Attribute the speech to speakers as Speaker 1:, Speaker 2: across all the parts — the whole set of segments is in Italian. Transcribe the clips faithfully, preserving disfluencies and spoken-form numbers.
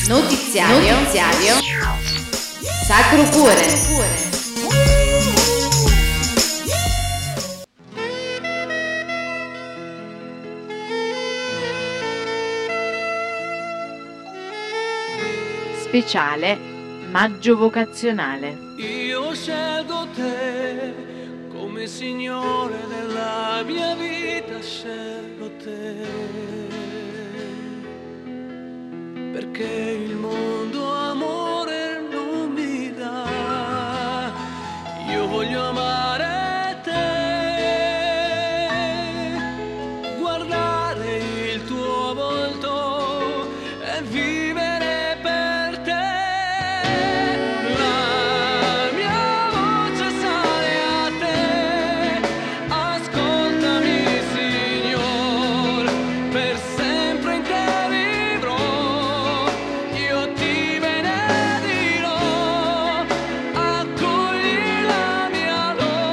Speaker 1: Notiziario, Notiziario. Sacro Cuore. Speciale Maggio Vocazionale.
Speaker 2: Io scelgo te come Signore della mia vita, scelgo te perché il mondo amore non mi dà. Io voglio amare te, guardare il tuo volto e vivere per te. La mia voce sale a te, ascoltami Signor, per sempre in te vivrò, io ti benedirò, accogli la mia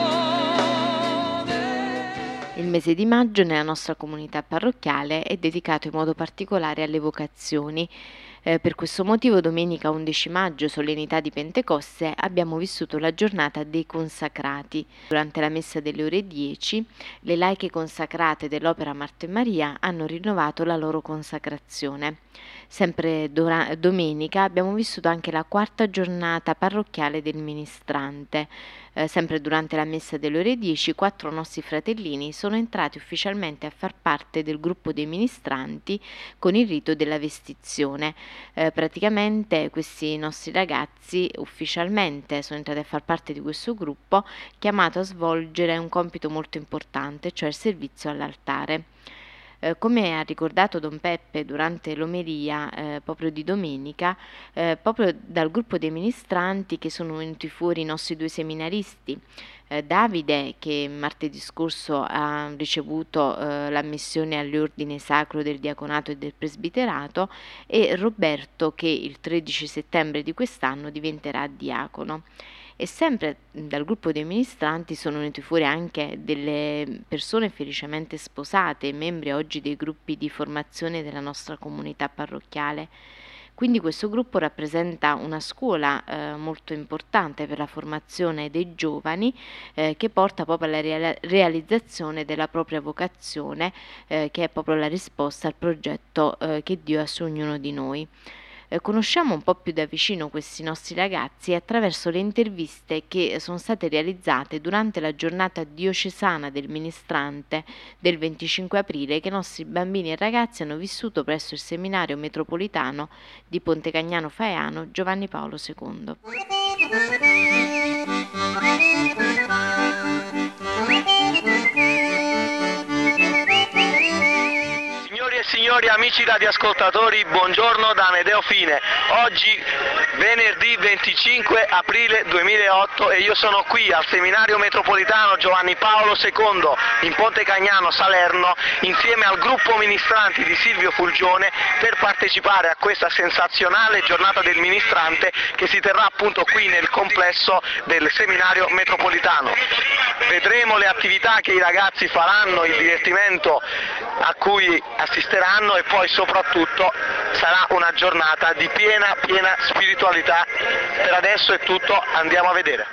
Speaker 2: lode.
Speaker 1: Il mese di maggio nella nostra comunità parrocchiale è dedicato in modo particolare alle vocazioni. Eh, per questo motivo domenica undici maggio, solennità di Pentecoste, abbiamo vissuto la giornata dei consacrati. Durante la messa delle ore dieci, le laiche consacrate dell'Opera Marta e Maria hanno rinnovato la loro consacrazione. Sempre dora- domenica abbiamo vissuto anche la quarta giornata parrocchiale del ministrante. Eh, sempre durante la messa delle ore dieci, quattro nostri fratellini sono entrati ufficialmente a far parte del gruppo dei ministranti con il rito della vestizione. Eh, praticamente questi nostri ragazzi ufficialmente sono entrati a far parte di questo gruppo chiamato a svolgere un compito molto importante, cioè il servizio all'altare. Eh, come ha ricordato Don Peppe durante l'omelia eh, proprio di domenica, eh, proprio dal gruppo dei ministranti che sono venuti fuori i nostri due seminaristi, eh, Davide che martedì scorso ha ricevuto eh, l'ammissione all'ordine sacro del diaconato e del presbiterato, e Roberto che il tredici settembre di quest'anno diventerà diacono. E sempre dal gruppo dei ministranti sono venuti fuori anche delle persone felicemente sposate, membri oggi dei gruppi di formazione della nostra comunità parrocchiale. Quindi questo gruppo rappresenta una scuola eh, molto importante per la formazione dei giovani, eh, che porta proprio alla rea- realizzazione della propria vocazione, eh, che è proprio la risposta al progetto eh, che Dio ha su ognuno di noi. Eh, conosciamo un po' più da vicino questi nostri ragazzi attraverso le interviste che sono state realizzate durante la giornata diocesana del ministrante del venticinque aprile, che i nostri bambini e ragazzi hanno vissuto presso il seminario metropolitano di Ponte Cagnano Faeano Giovanni Paolo secondo.
Speaker 3: Signori amici radioascoltatori, buongiorno da Amedeo Fine. Oggi venerdì venticinque aprile duemilaotto e io sono qui al seminario metropolitano Giovanni Paolo secondo in Ponte Cagnano Salerno insieme al gruppo ministranti di Silvio Fulgione per partecipare a questa sensazionale giornata del ministrante che si terrà appunto qui nel complesso del seminario metropolitano. Vedremo le attività che i ragazzi faranno, il divertimento a cui assisteranno e poi soprattutto sarà una giornata di piena, piena spiritualità. Per adesso è tutto, andiamo a vedere.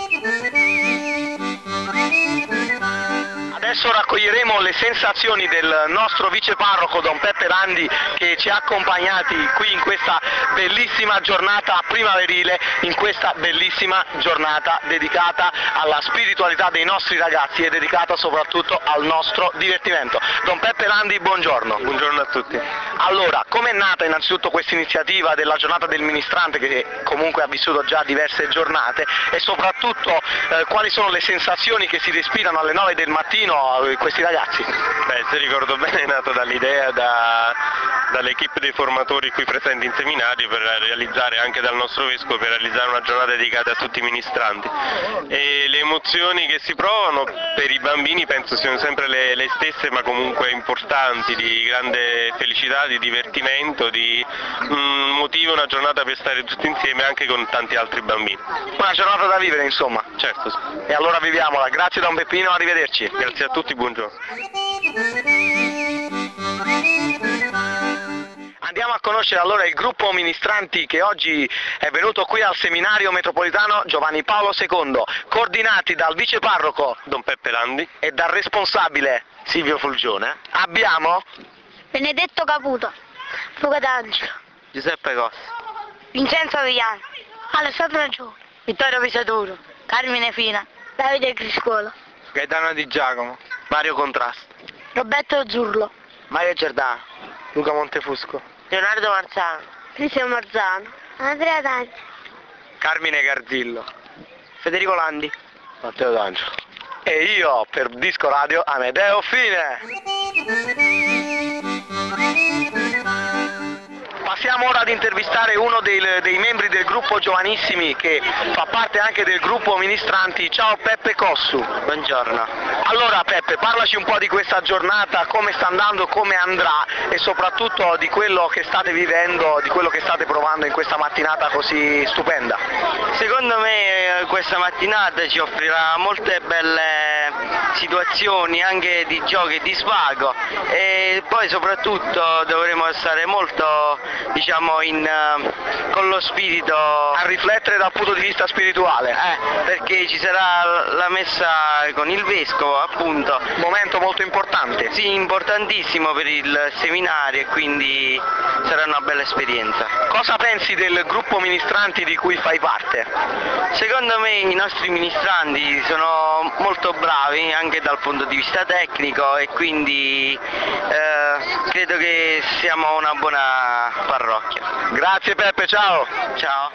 Speaker 3: Adesso raccoglieremo le sensazioni del nostro viceparroco Don Peppe Landi che ci ha accompagnati qui in questa bellissima giornata primaverile, in questa bellissima giornata dedicata alla spiritualità dei nostri ragazzi e dedicata soprattutto al nostro divertimento. Don Peppe Landi, buongiorno.
Speaker 4: Buongiorno a tutti.
Speaker 3: Allora, com'è nata innanzitutto questa iniziativa della giornata del ministrante che comunque ha vissuto già diverse giornate e soprattutto eh, quali sono le sensazioni che si respirano alle nove del mattino questi ragazzi?
Speaker 4: Beh, se ricordo bene è nato dall'idea da, dall'equipe dei formatori qui presenti in seminario per realizzare anche dal nostro vescovo per realizzare una giornata dedicata a tutti i ministranti, e le emozioni che si provano per i bambini penso siano sempre le, le stesse, ma comunque importanti, di grande felicità, di divertimento, di un motivo, una giornata per stare tutti insieme anche con tanti altri bambini.
Speaker 3: Una giornata da vivere insomma.
Speaker 4: Certo.
Speaker 3: E allora viviamola. Grazie Don Peppino, arrivederci.
Speaker 4: Grazie a tutti, buongiorno.
Speaker 3: Andiamo Andiamo a conoscere allora il gruppo ministranti che oggi è venuto qui al seminario metropolitano Giovanni Paolo secondo, coordinati dal viceparroco
Speaker 4: Don Peppe Landi
Speaker 3: e dal responsabile
Speaker 4: Silvio Fulgione,
Speaker 3: abbiamo
Speaker 5: Benedetto Caputo, Luca D'Angelo,
Speaker 4: Giuseppe Costa,
Speaker 5: Vincenzo Vigliano, Alessandro Giù, Vittorio Pisaduro, Carmine Fina, Davide Criscuolo,
Speaker 4: Gaetano Di Giacomo, Mario Contrasto,
Speaker 5: Roberto Zurlo,
Speaker 4: Mario Giordano, Luca Montefusco,
Speaker 5: Leonardo Marzano, Cristian Marzano, Andrea Danzi,
Speaker 4: Carmine Garzillo, Federico Landi,
Speaker 3: Matteo D'Angelo e io per Disco Radio Amedeo Fine. Passiamo ora ad intervistare uno dei, dei membri del gruppo Giovanissimi che fa parte anche del gruppo ministranti. Ciao Peppe Cossu.
Speaker 4: Buongiorno.
Speaker 3: Allora Peppe, parlaci un po' di questa giornata, come sta andando, come andrà e soprattutto di quello che state vivendo, di quello che state provando in questa mattinata così stupenda.
Speaker 6: Secondo me eh, questa mattinata ci offrirà molte belle situazioni anche di giochi e di svago e poi soprattutto dovremo stare molto diciamo in, eh, con lo spirito
Speaker 3: A riflettere dal punto di vista spirituale.
Speaker 6: eh, perché ci sarà la messa con il vescovo appunto,
Speaker 3: Momento molto importante.
Speaker 6: sì, importantissimo per il seminario e quindi sarà una bella esperienza.
Speaker 3: Cosa pensi del gruppo ministranti di cui fai parte?
Speaker 6: Secondo me i nostri ministranti sono molto bravi anche dal punto di vista tecnico e quindi eh, credo che siamo una buona parrocchia.
Speaker 3: Grazie Peppe, ciao!
Speaker 6: Ciao!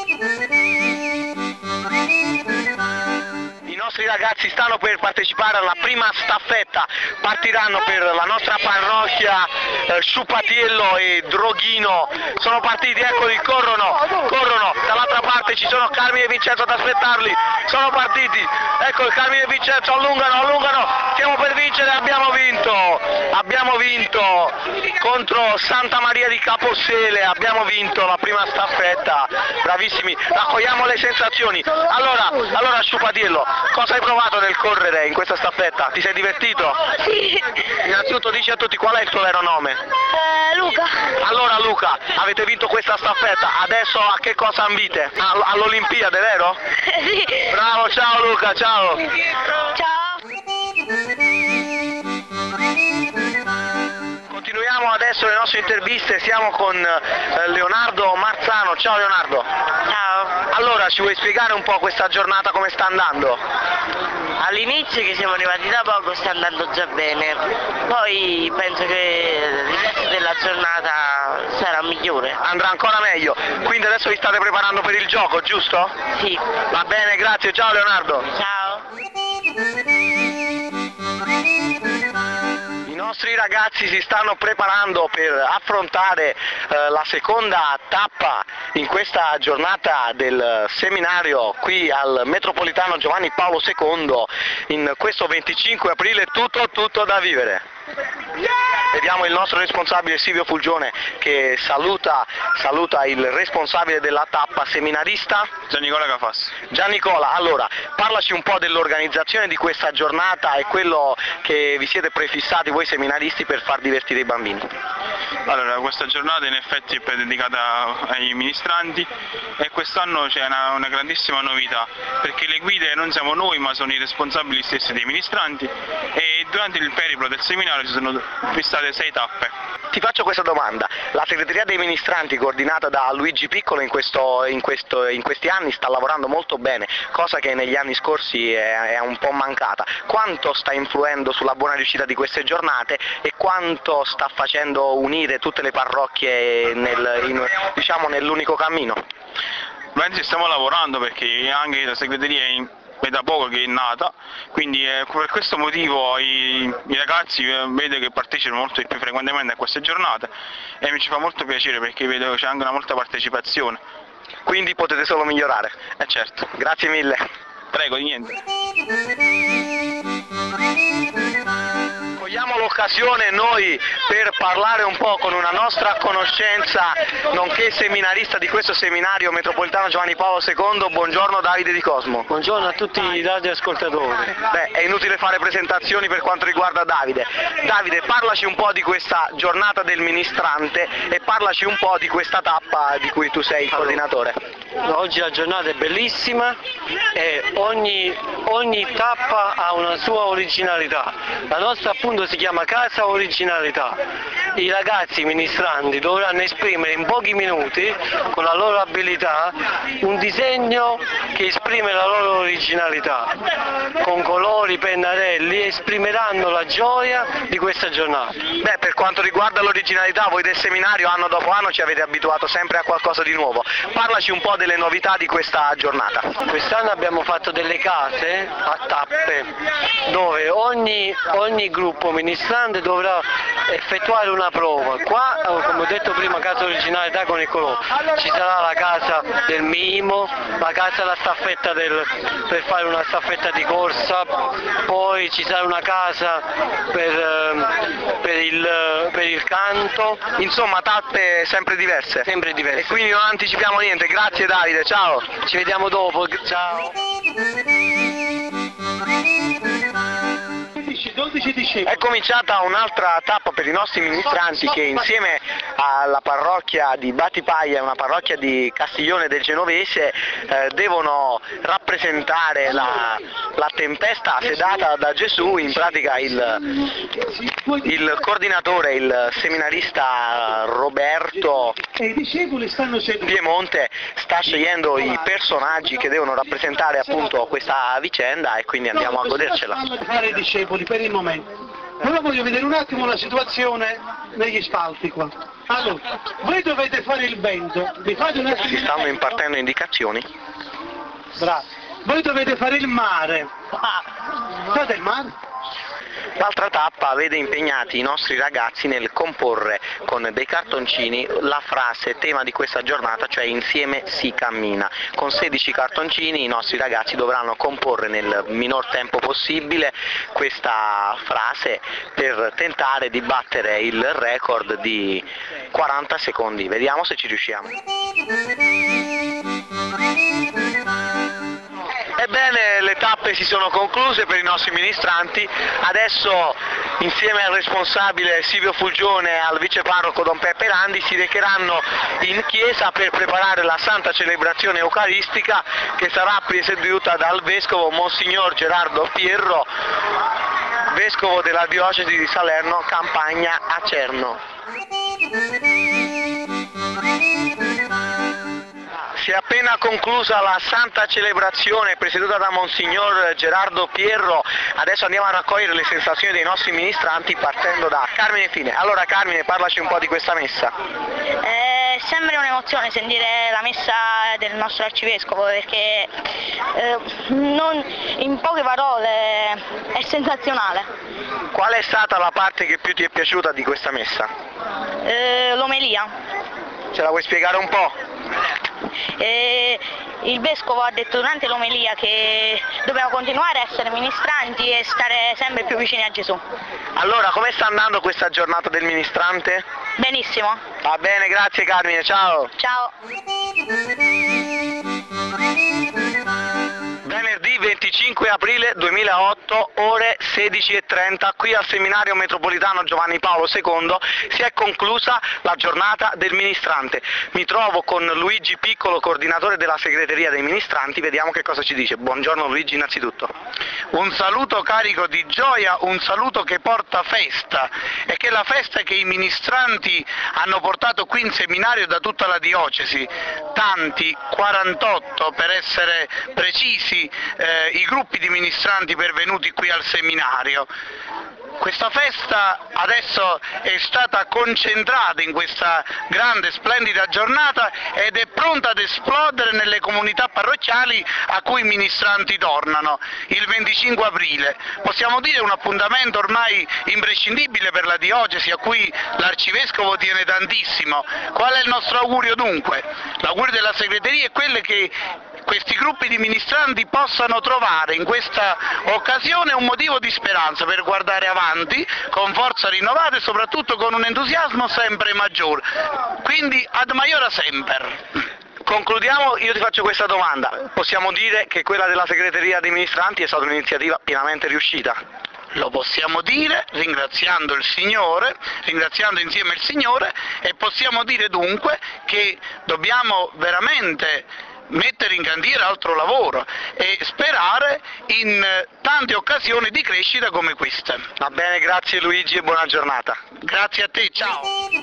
Speaker 3: I nostri ragazzi stanno per partecipare alla prima staffetta, partiranno per la nostra parrocchia eh, Sciupatiello e Droghino, sono partiti, eccoli, corrono, corrono, dall'altra parte ci sono Carmine e Vincenzo ad aspettarli, sono partiti, ecco il Carmine e Vincenzo, allungano, allungano, stiamo per vincere, abbiamo vinto, abbiamo vinto contro Santa Maria di Capossele, abbiamo vinto la prima staffetta, bravissimi, raccogliamo le sensazioni. Allora, allora Sciupatiello, cosa hai provato nel correre in questa staffetta? Ti sei divertito?
Speaker 5: sì,
Speaker 3: Innanzitutto dici a tutti qual è il tuo vero nome.
Speaker 5: eh, Luca,
Speaker 3: Allora Luca, avete vinto questa staffetta, adesso a che cosa ambite? All- All'Olimpiade, vero?
Speaker 5: sì,
Speaker 3: Bravo, ciao Luca, ciao!
Speaker 5: ciao.
Speaker 3: Continuiamo adesso le nostre interviste, siamo con eh, Leonardo Marzano, ciao Leonardo!
Speaker 6: Ciao!
Speaker 3: Allora, ci vuoi spiegare un po' questa giornata come sta andando?
Speaker 6: All'inizio che siamo arrivati da poco sta andando già bene, poi penso che il resto della giornata sarà migliore.
Speaker 3: Andrà ancora meglio, quindi adesso vi state preparando per il gioco, giusto?
Speaker 6: Sì,
Speaker 3: Va bene, grazie, ciao Leonardo!
Speaker 6: ciao!
Speaker 3: I nostri ragazzi si stanno preparando per affrontare eh, la seconda tappa in questa giornata del seminario qui al Metropolitano Giovanni Paolo secondo, in questo venticinque aprile, tutto tutto da vivere. Vediamo il nostro responsabile Silvio Fulgione che saluta, saluta il responsabile della tappa seminarista.
Speaker 4: Giannicola Cafassi.
Speaker 3: Giannicola, allora, parlaci un po' dell'organizzazione di questa giornata e quello che vi siete prefissati voi seminaristi per far divertire i bambini.
Speaker 4: Allora, questa giornata in effetti è dedicata ai ministranti e quest'anno c'è una, una grandissima novità, perché le guide non siamo noi ma sono i responsabili stessi dei ministranti e durante il periplo del seminario ci sono fissate sei tappe.
Speaker 3: Ti faccio questa domanda, la segreteria dei ministranti coordinata da Luigi Piccolo in, questo, in, questo, in questi anni sta lavorando molto bene, cosa che negli anni scorsi è, è un po' mancata. Quanto sta influendo sulla buona riuscita di queste giornate e quanto sta facendo unire tutte le parrocchie nel, in, diciamo, nell'unico cammino?
Speaker 4: Veramente stiamo lavorando perché anche la segreteria è, in, è da poco che è nata, quindi eh, per questo motivo i, i ragazzi eh, vedo che partecipano molto di più frequentemente a queste giornate e mi ci fa molto piacere perché vedo che c'è anche una molta partecipazione.
Speaker 3: Quindi potete solo migliorare.
Speaker 4: Eh certo.
Speaker 3: Grazie mille.
Speaker 4: Prego, di niente.
Speaker 3: Cogliamo l'occasione l'occasione noi per parlare un po' con una nostra conoscenza, nonché seminarista di questo seminario metropolitano Giovanni Paolo secondo. Buongiorno Davide Di Cosmo.
Speaker 7: Buongiorno a tutti i radioascoltatori.
Speaker 3: Beh, è inutile fare presentazioni per quanto riguarda Davide. Davide, parlaci un po' di questa giornata del ministrante e parlaci un po' di questa tappa di cui tu sei il coordinatore.
Speaker 7: Oggi la giornata è bellissima e ogni, ogni tappa ha una sua originalità. La nostra appunto si chiama Casa Originalità. I ragazzi ministranti dovranno esprimere in pochi minuti, con la loro abilità, un disegno che esprime la loro originalità. Con colori, pennarelli, esprimeranno la gioia di questa giornata.
Speaker 3: Beh, per quanto riguarda l'originalità, voi del seminario anno dopo anno ci avete abituato sempre a qualcosa di nuovo. Parlaci un po' delle novità di questa giornata.
Speaker 7: Quest'anno abbiamo fatto delle case a tappe dove ogni, ogni gruppo ministrante dovrà effettuare una prova. Qua, come ho detto prima, casa originalità con il colore. Ci sarà la casa del mimo, la casa della staffetta del, per fare una staffetta di corsa, poi ci sarà una casa per, per, il, per il canto.
Speaker 3: Insomma, tappe sempre diverse.
Speaker 7: Sempre diverse.
Speaker 3: E quindi non anticipiamo niente. Grazie Davide, ciao.
Speaker 7: Ci vediamo dopo, ciao.
Speaker 3: È cominciata un'altra tappa per i nostri ministranti che insieme alla parrocchia di Battipaglia, una parrocchia di Castiglione del Genovese, eh, devono rappresentare la, la tempesta sedata da Gesù. In pratica il, il coordinatore, il seminarista Roberto Piemonte sta scegliendo i personaggi che devono rappresentare appunto questa vicenda e quindi andiamo a godercela.
Speaker 8: Fare i discepoli per il momento. Ora voglio vedere un attimo la situazione negli spalti qua. Allora, voi dovete fare il vento, vi fate un attimo.
Speaker 3: Si stanno impartendo indicazioni.
Speaker 8: Bravo. Voi dovete fare il mare. Fate il mare?
Speaker 3: L'altra tappa vede impegnati i nostri ragazzi nel comporre con dei cartoncini la frase tema di questa giornata, cioè insieme si cammina. Con sedici cartoncini i nostri ragazzi dovranno comporre nel minor tempo possibile questa frase per tentare di battere il record di quaranta secondi. Vediamo se ci riusciamo. Ebbene, le tappe si sono concluse per i nostri ministranti. Adesso, insieme al responsabile Silvio Fulgione e al viceparroco Don Peppe Landi, si recheranno in chiesa per preparare la santa celebrazione eucaristica che sarà presieduta dal vescovo Monsignor Gerardo Pierro, vescovo della diocesi di Salerno, Campagna, Acerno. Si è appena conclusa la santa celebrazione presieduta da Monsignor Gerardo Pierro. Adesso andiamo a raccogliere le sensazioni dei nostri ministranti partendo da Carmine Fine. Allora Carmine, parlaci un po' di questa messa.
Speaker 5: È sempre un'emozione sentire la messa del nostro arcivescovo perché eh, non, in poche parole è sensazionale.
Speaker 3: Qual è stata la parte che più ti è piaciuta di questa messa?
Speaker 5: Eh, l'omelia.
Speaker 3: Ce la vuoi spiegare un po'?
Speaker 5: Eh, il vescovo ha detto durante l'omelia che dobbiamo continuare a essere ministranti e stare sempre più vicini a Gesù.
Speaker 3: Allora, come sta andando questa giornata del ministrante?
Speaker 5: Benissimo.
Speaker 3: Va bene, grazie Carmine, ciao.
Speaker 5: Ciao.
Speaker 3: Venerdì venticinque aprile duemilaotto, ore sedici e trenta, qui al seminario metropolitano Giovanni Paolo secondo si è conclusa la giornata del ministrante. Mi trovo con Luigi Piccolo, coordinatore della segreteria dei ministranti, vediamo che cosa ci dice. Buongiorno Luigi innanzitutto.
Speaker 9: Un saluto carico di gioia, un saluto che porta festa e che è la festa che i ministranti hanno portato qui in seminario da tutta la diocesi, tanti, quarantotto per essere precisi, eh, i gruppi di ministranti pervenuti qui al seminario. Questa festa adesso è stata concentrata in questa grande, splendida giornata ed è pronta ad esplodere nelle comunità parrocchiali a cui i ministranti tornano il venticinque aprile. Possiamo dire un appuntamento ormai imprescindibile per la diocesi a cui l'arcivescovo tiene tantissimo. Qual è il nostro augurio dunque? L'augurio della segreteria è quello che questi gruppi di ministranti possano trovare in questa occasione un motivo di speranza per guardare avanti con forza rinnovata e soprattutto con un entusiasmo sempre maggiore. Quindi ad maiora semper.
Speaker 3: Concludiamo, io ti faccio questa domanda. Possiamo dire che quella della segreteria dei ministranti è stata un'iniziativa pienamente riuscita?
Speaker 9: Lo possiamo dire ringraziando il Signore, ringraziando insieme il Signore, e possiamo dire dunque che dobbiamo veramente mettere in cantiere altro lavoro e sperare in tante occasioni di crescita come queste.
Speaker 3: Va bene, grazie Luigi e buona giornata.
Speaker 9: Grazie a te, ciao!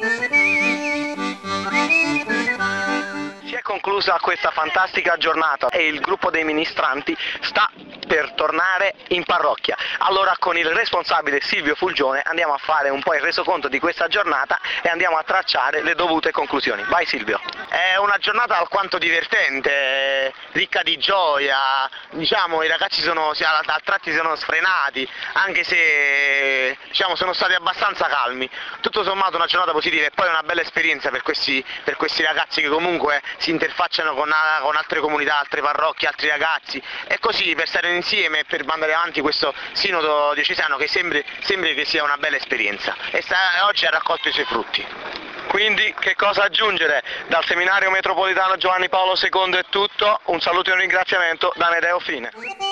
Speaker 3: Si è conclusa questa fantastica giornata e il gruppo dei ministranti sta per tornare in parrocchia. Allora con il responsabile Silvio Fulgione andiamo a fare un po' il resoconto di questa giornata e andiamo a tracciare le dovute conclusioni. Vai Silvio.
Speaker 6: È una giornata alquanto divertente, ricca di gioia, diciamo i ragazzi sono, a tratti sono sfrenati, anche se diciamo, sono stati abbastanza calmi. Tutto sommato una giornata positiva e poi una bella esperienza per questi, per questi ragazzi che comunque si interfacciano con, con altre comunità, altre parrocchie, altri ragazzi, e così per stare insieme e per mandare avanti questo sinodo diocesano che sembri, sembri che sia una bella esperienza e sta, oggi ha raccolto i suoi frutti.
Speaker 3: Quindi che cosa aggiungere? Dal Seminario Metropolitano Giovanni Paolo secondo è tutto, un saluto e un ringraziamento da Amedeo Fine.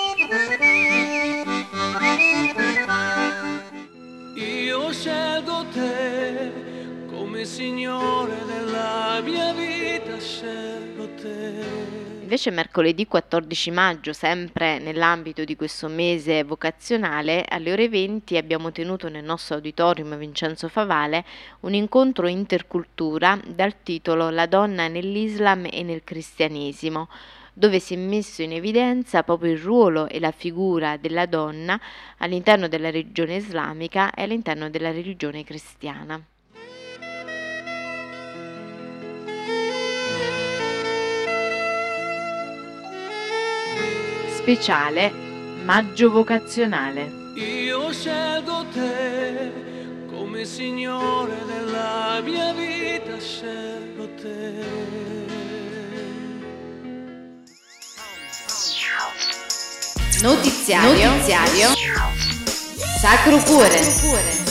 Speaker 2: Io scelgo te come Signore della mia vita, scelgo te.
Speaker 1: Invece mercoledì quattordici maggio, sempre nell'ambito di questo mese vocazionale, alle ore venti abbiamo tenuto nel nostro auditorium Vincenzo Favale un incontro intercultura dal titolo La donna nell'Islam e nel cristianesimo, dove si è messo in evidenza proprio il ruolo e la figura della donna all'interno della religione islamica e all'interno della religione cristiana. Speciale Maggio Vocazionale.
Speaker 2: Io scelgo te come Signore della mia vita, scelgo te.
Speaker 1: Notiziario, Notiziario. Sacro Cuore.